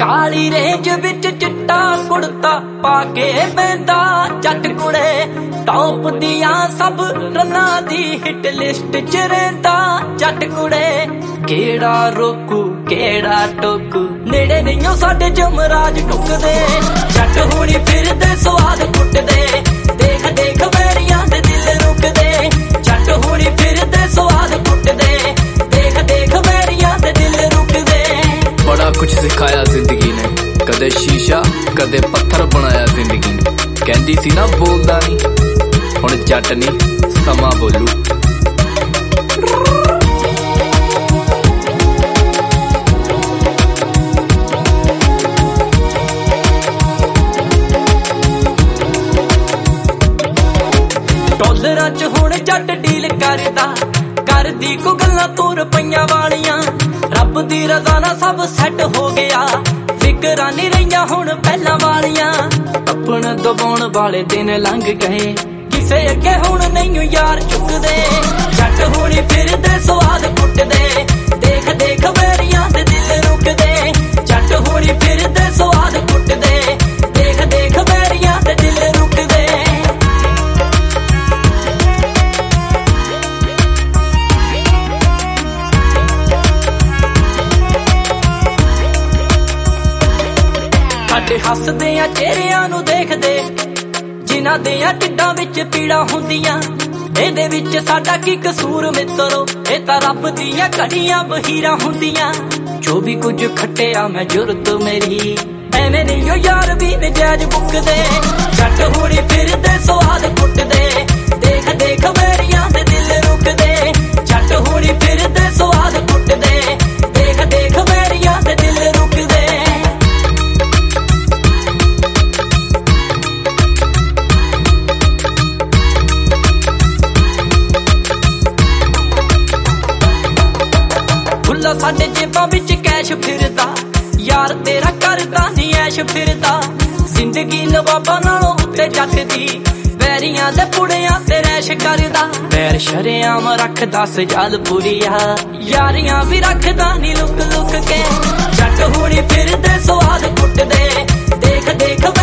ਕਾਲੀ range ਵਿੱਚ ਚਿੱਟਾ ਕੁੜਤਾ ਪਾ ਕੇ ਪੈਂਦਾ ਜੱਟ ਕੁੜੇ ਟੌਪ ਦੀਆਂ ਸਭ ਰਨਾਂ ਦੀ ਹਿੱਟ ਲਿਸਟ 'ਚ ਰਹਿੰਦਾ ਜੱਟ ਕੁੜੇ ਕਿਹੜਾ ਰੋਕੂ ਕਿਹੜਾ ਟੋਕੂ ਨੇੜੇ ਨਹੀਂਓ ਸਾਡੇ ਜਮਰਾਜ ਟੁੱਕਦੇ ਜੱਟ ਹੁਣੀ ਫਿਰਦੇ ਸਵਾਦ ਕੁੱਟਦੇ ਦੇਖ ਦੇਖ ਵੈਰੀਆਂ ਦੇ ਦਿਲ ਰੁਕਦੇ ਜੱਟ ਹੁਣੀ ਫਿਰਦੇ ਸਵਾਦ ਕੁੱਟਦੇ ਦੇਖ ਦੇਖ ਵੈਰੀਆਂ ਦੇ ਦਿਲ ਰੁਕਦੇ बड़ा कुछ सिखाया जिंदगी ने कदे शीशा कदे पत्थर बनाया जिंदगी ने कहंदी सी ना बोलदा नहीं हुण जट नहीं समा बोलू ਡਾਲਰਾਂ 'ਚ ਹੁਣ ਜੱਟ ਡੀਲ ਕਰਦਾ ਕਰਦੀ ਕੋ ਗੱਲਾਂ ਤੂੰ ਰੁਪਈਆਂ ਵਾਲੀਆਂ ਰੱਬ ਦੀ ਰਜ਼ਾ ਨਾਲ ਸਭ ਸੈੱਟ ਹੋ ਗਿਆ ਫਿਕਰਾਂ ਨਹੀਂ ਰਹੀਆਂ ਹੁਣ ਪਹਿਲਾਂ ਵਾਲੀਆਂ ਆਪਣਾ ਦਬਾਉਣ ਵਾਲੇ ਦਿਨ ਲੰਘ ਗਏ ਕਿਸੇ ਅੱਗੇ ਹੁਣ ਨਹੀਂ ਯਾਰ ਚੁੱਕਦੇ ਜੱਟ ਹੁਣੀ ਫਿਰਦੇ ਸਵਾਦ ਕੁੱਟਦੇ ਦੇਖ ਦੇਖ ਵੈਰੀਆਂ ਦੇ ਦਿਲ ਰੁਕਦੇ ਜੱਟ ਹੁਣੀ ਫਿਰਦੇ ਸਵਾਦ ਕੁੱਟਦੇ ਦੇਖ ਦੇਖ ਵੈਰੀਆਂ ਦੇ ਦਿਲ ਰੁਕਦੇ ਸਾਡੇ ਹੱਸਦੇ ਆ ਚਿਹਰਿਆਂ ਨੂੰ ਦੇਖਦੇ ਜਿਨ੍ਹਾਂ ਦੀਆਂ ਢਿੱਡਾਂ ਵਿੱਚ ਪੀੜਾਂ ਹੁੰਦੀਆਂ ਇਹਦੇ ਵਿੱਚ ਸਾਡਾ ਕੀ ਕਸੂਰ ਮਿੱਤਰੋ ਇਹ ਤਾਂ ਰੱਬ ਦੀਆਂ ਘੜੀਆਂ ਬਹੀਰਾਂ ਹੁੰਦੀਆਂ ਜੋ ਵੀ ਕੁਝ ਖੱਟਿਆ ਮੈਂ ਜੁਰਤ ਮੇਰੀ ਐਵੇਂ ਨਹੀਂ ਓ ਯਾਰ ਵੀ ਨਜਾਇਜ਼ ਬੁੱਕਦੇ ਜੱਟ ਹੁਣੀ ਫਿਰਦੇ ਸਵਾਦ ਕੁੱਟਦੇ ਦੇਖ ਦੇਖ ਵੈਰੀਆਂ ਦੇ ਦਿਲ ਰੁਕਦੇ ਜੱਟ ਹੁਣੀ ਫਿਰਦੇ ਸਵਾਦ ਕੁੱਟਦੇ ਦੇਖ ਦੇਖ ਵੈਰੀਆਂ ਦੇ ਦਿਲ ਰੁਕਦੇ ਖੁੱਲਾ ਸਾਡੇ ਜੇਬਾਂ ਵਿੱਚ ਕੈਸ਼ ਫਿਰਦਾ ਯਾਰ ਤੇਰਾ ਕਰਦਾ ਨੀ ਐਸ਼ ਫਿਰਦਾ ਜ਼ਿੰਦਗੀ ਨਵਾਬਾਂ ਨਾਲੋਂ ਉੱਤੇ ਜੱਟ ਦੀ ਵੈਰੀਆਂ ਦੇ ਪੁੜਿਆਂ ਤੇ ਰੈਸ਼ ਕਰਦਾ ਪੈਰ ਸ਼ਰੇਆਮ ਰੱਖਦਾ ਸਜਾਲ ਪੂਰੀਆ ਯਾਰੀਆਂ ਵੀ ਰੱਖਦਾ ਨੀ ਲੁਕ ਲੁਕ ਕੇ ਜੱਟ ਹੁਣੀ ਫਿਰਦੇ ਸਵਾਦ ਕੁੱਟਦੇ ਦੇਖ ਦੇਖ